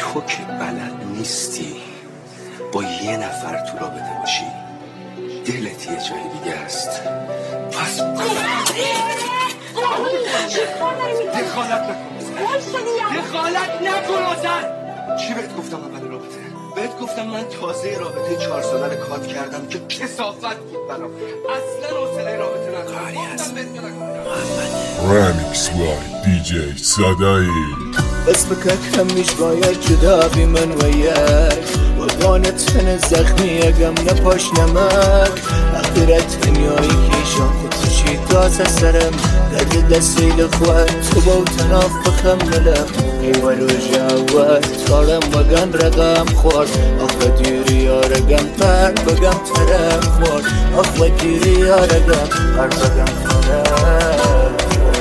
تو که بلد نیستی با یه نفر تو رابطه باشی، دلت یه جای دیگه است. پس دخالت نکن آزر. چی بهت گفتم اول رابطه؟ بهت گفتم من تازه رابطه 4 ساله رو کات کردم که کثافت بود برام. اصلا حوصله رابطه ندارم. رمیکس بای دیجی صدایی. اسمك همیش باید جدا بی من ویاک وگانت من زخمی اگم نپاش نمک اخیرت دنیایی کیشان خود توشی تازه سرم درد دستیل خواد تو با تنافقم ملم ایوالو جاوات کارم وگان رقم خورد آخه دیری یارگم پر بگم ترم خورد آخه دیری یارگم پر بگم ترم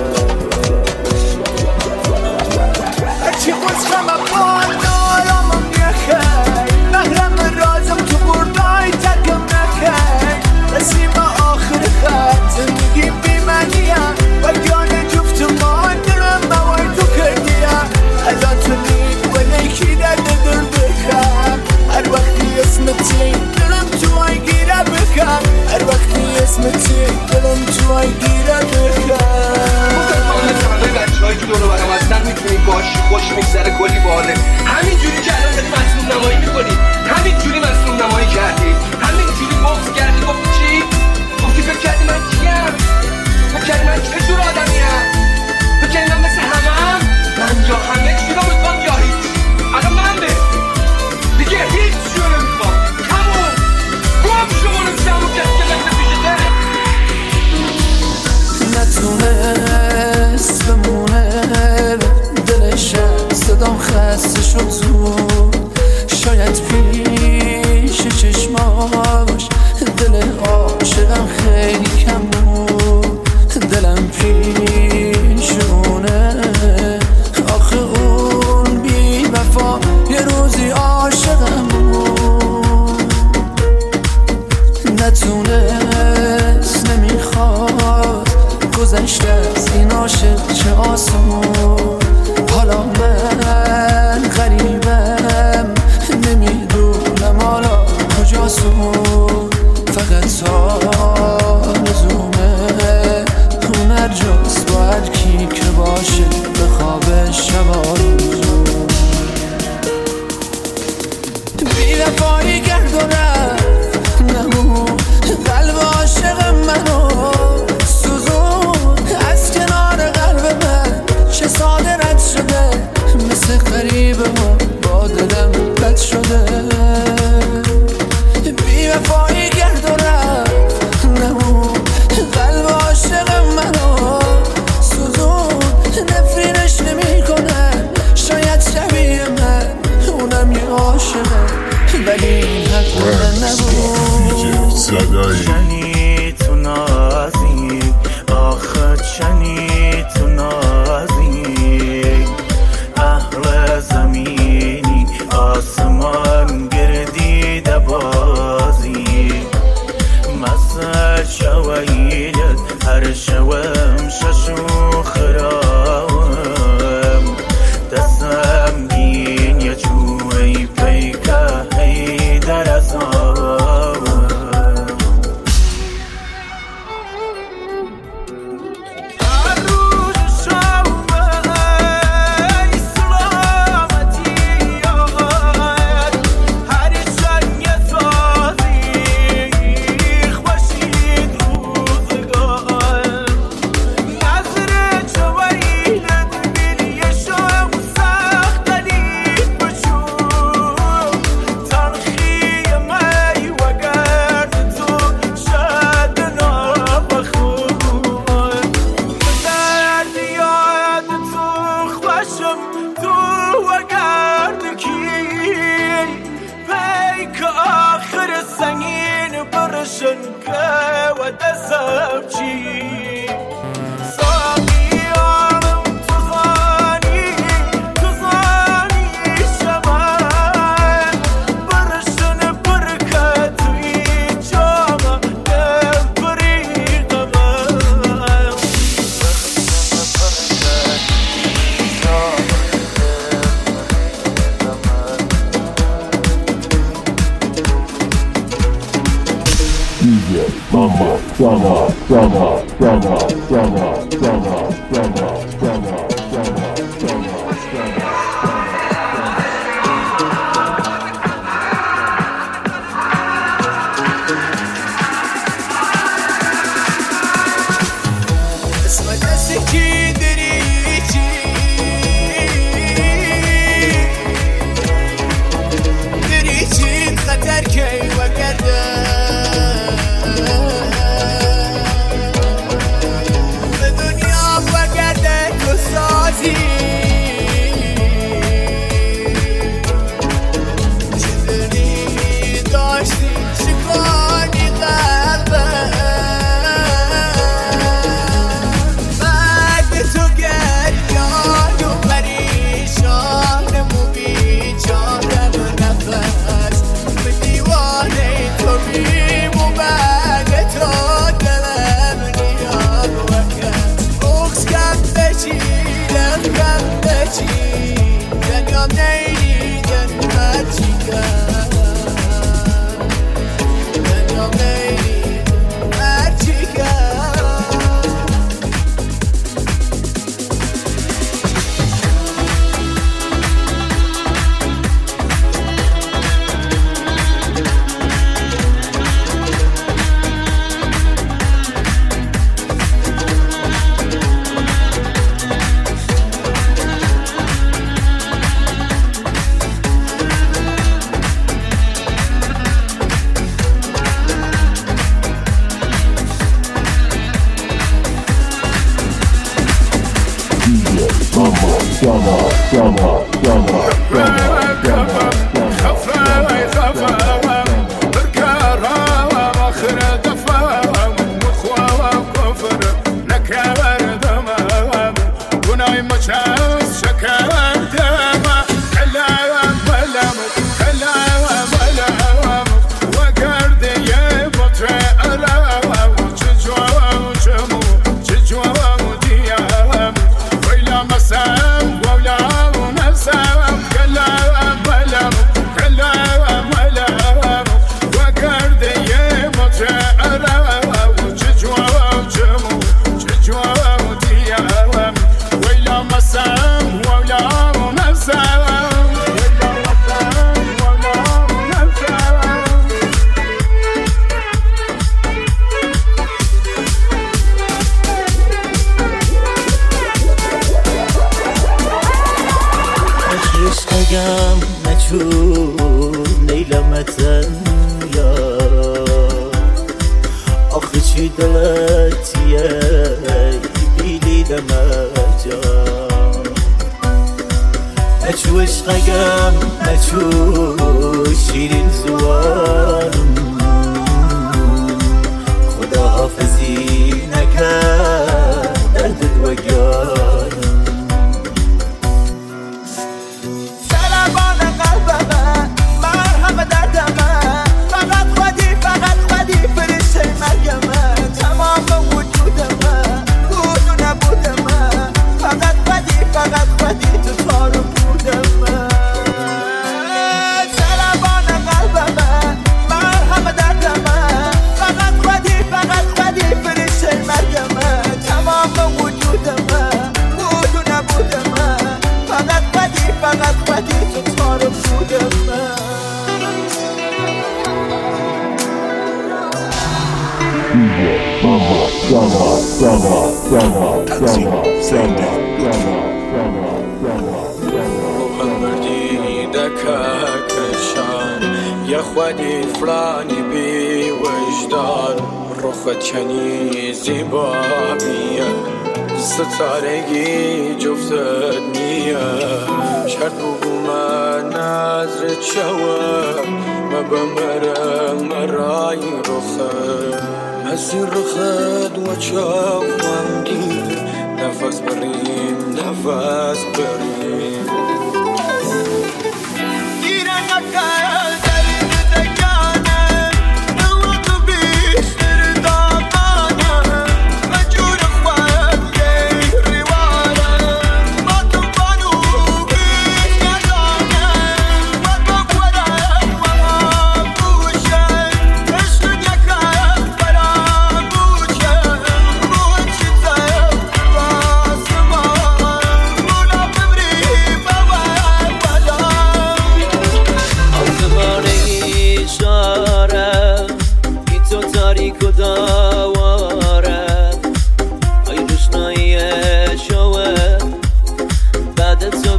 چی خوشم اپان نارامم یکی مهرم رازم تو بردای ترکم نکی رسیم آخر خط زندگی بیمانیم وگان جفت ما درم موای تو کردیم الان تو لید و نیکی درد دل بکم هر وقتی اسمتی دلم توی گیره بکم هر وقتی اسمتی دلم توی گیره بکم بچه‌هایی که دور و برم هستن میتونی باشی خوش میگذره کلی باله. همینجوری که الان داری مظلوم نمایی میکنی، همینجوری مظلوم نمایی کردی، همینجوری بغض کردی. گفتی چی؟ گفتی فکر کردی من کیم؟ فکر کردی من چه جور آدمیم؟ فکر کردی من مثل همم؟ من یا همه چی رو میخوام یا هیچ. الان من به دیگه هیچ چی رو نمیخوام. تموم گم شو برو سمو کسی که مثل پیشته نتونست بمونه دلش صدام خسته شد زود شاید پیش چشماش دل عاشقم خیلی کم بود دلم پیشونه آخه اون بی وفا یه روزی عاشقم بود نتونست نمیخواد گذشته از این عاشق چه آسون حالا من غریبم نمیدونم حالا کجاسون فقط آرزومه اون هر جاست با هر کی که باشه به خواب شبارون بی وفایی کرد و رفت نمون قلب عاشق منو ساده رد شده مثل قریب ما با دلم بد شده بی وفایی کرد و رفت نمون قلب عاشق منو سوزون نفرینش نمی کنن شاید شبیه من اونم یه عاشقه ولی این حق نبود چنی تو نازی آخه چنی تو نازی اهل زمینی آسمان گردیده بازی مثل شویلت هر شوم ششو خراوم دستم گین یا جوی پیکه هی درزاوم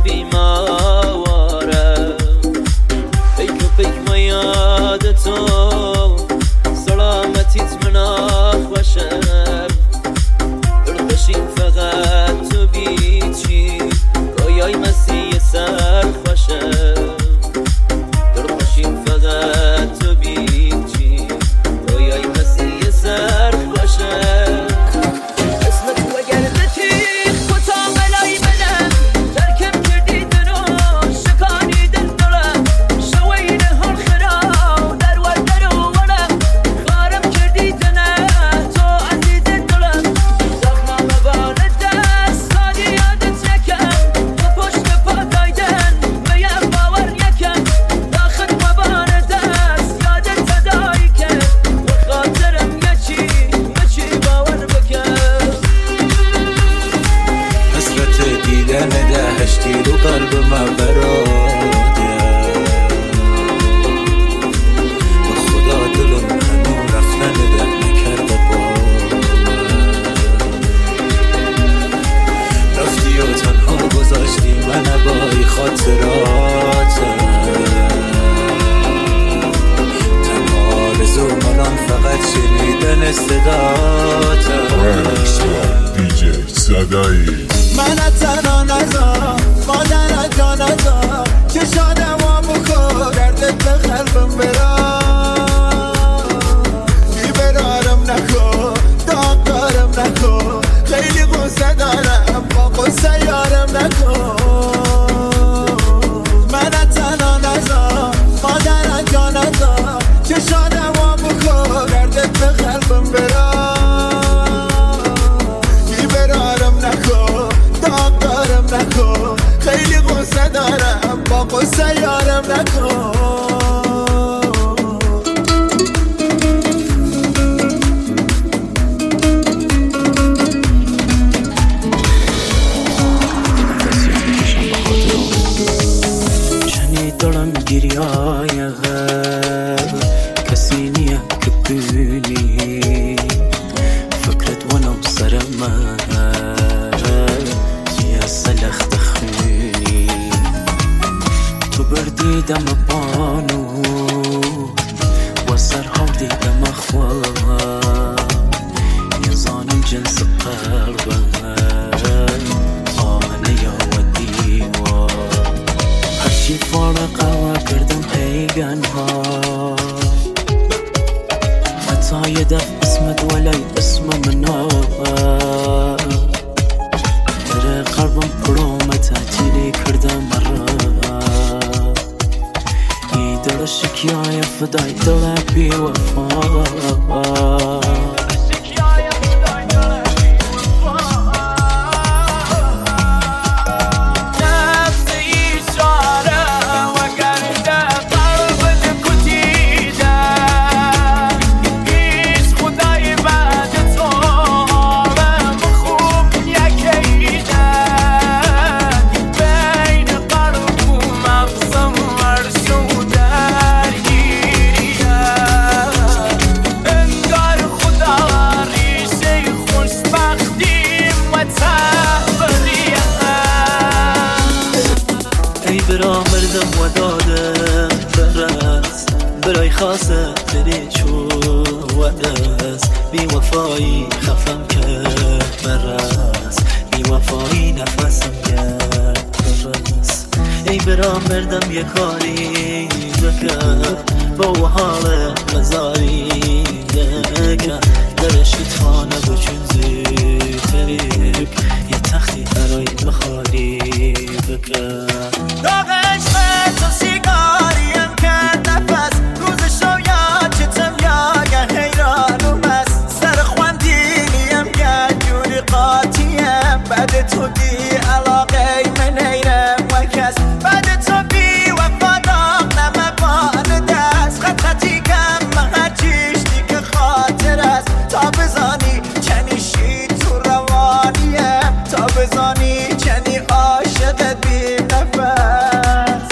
بیمارم پیک و پیک ما یاد تو سلامتیت من آخوشم دلخوشیم فقط تو بیچی رویای مسیح سر خوشم دلخوشیم فقط تو بیچی رویای مسیح سر خوشم اسم تو اگر بتیخ کتا ملای بدم ترکم کردی دنو شکانی دل دلم شوین هر خرا در و در و ولم خارم کردی دنه تو عزیز دلم زخم مبال دست سادی یادت نکم تو پشت پا دایدن بیم باور یکم داخل مبال دست یادت تدایی کن و خاطرم یچی باور بکن حسرت دیدن دهشتی رو قلب من براده به خدا دلم هنو رفتن ده نکرده با رفتی و تنها گذاشتی من بای خاطراتم تنها آرزو منم فقط شنیدن صداتم DJ صدایی من تنها نزار مادر جا نزار که شادم و بکن دردت به قلبم برا بیبرارم نکن داغدارم نکن خیلی غصه دارم با غصه یارم نکن من تنها نزار مادر جا نزار که شادم و بکن دردت به قلبم برا بیبرارم نکن داغدارم نکن خیلی غصه دارم با غصه یارم نکن دارم گریای غم کسی نیه که بینی فکرت ونم سر من یه سلخت خونی تو بردیدم بانو و سرها دیدم اخوان یه زانم جنس قلبم آنه یا و دیوان هرچی فارق و کردم پیگن ها حتی یه دف اسمت ولی اسم منا در قلبم پرومه تعطیلی کردم مرا ای دل شکیای فدای دل بی وفا مردم و دادم برس برای خاصه دلی چو ودس بی وفایی خفم کرد برس بی وفایی نفسم کرد برس ای برا مردم یه کاری بکن با و حال مزاری دکن درش تانه بچون زیتریک یه تختی برای مخالی بکن داغش به تو سیگاریم کرد نفس روزشو یاد چتم یا حیرانم است سر خواندینیم کرد جوری قاطیم بعد تو دی علاقه من ایرم و کس بعد تو بی وفا داغ نمبان دست خطی کم مهرچیش دیگه خاطر است تا بزانی چنیشی تو روانیم تا بزانی چنی عاشقت بی نفس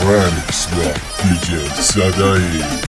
Remix با DJ صدایی.